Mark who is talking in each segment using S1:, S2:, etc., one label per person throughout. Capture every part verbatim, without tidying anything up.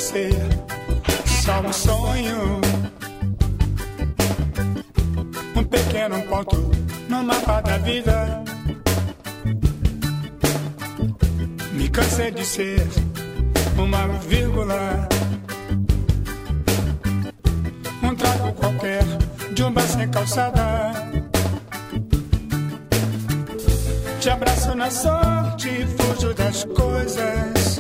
S1: ser só um sonho, um pequeno ponto no mapa da vida. Me cansei de ser uma vírgula, um trago qualquer de um bar sem calçada. Te abraço na sorte e fujo das coisas.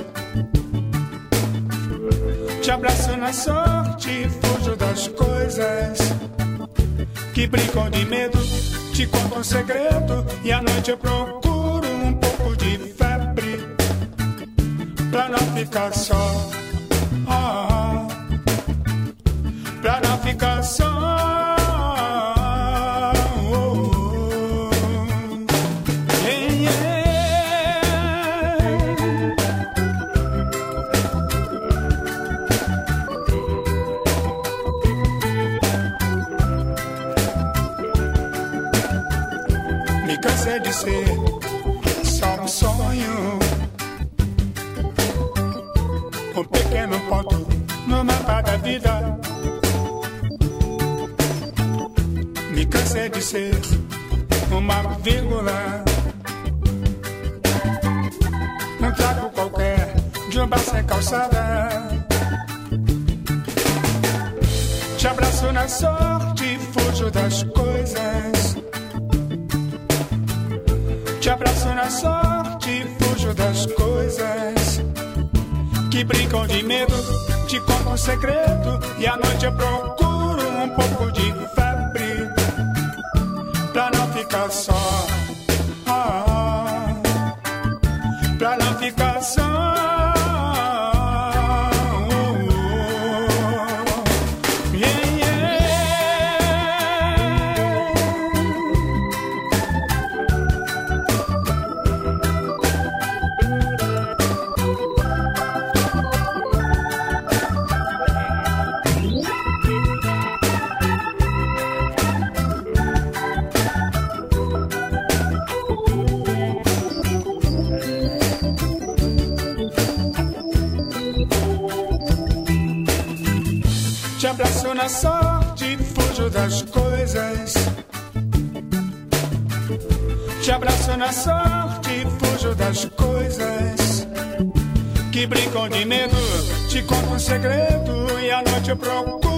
S1: Te abraço na sorte e fujo das coisas que brincam de medo. Te conto um segredo e à noite eu procuro um pouco de febre pra não ficar só, oh, pra não ficar só. Cansei de ser só um sonho, um pequeno ponto no mapa da vida. Me cansei de ser uma vírgula, um trago qualquer de um bar sem calçada. Te abraço na sorte e fujo das coisas. Te abraço na sorte e fujo das coisas que brincam de medo. Te conto um segredo e à noite eu procuro um pouco de febre pra não ficar só, oh, pra não ficar só. Te abraço na sorte e fujo das coisas. Te abraço na sorte e fujo das coisas que brincam de medo. Te conto um segredo e à noite eu procuro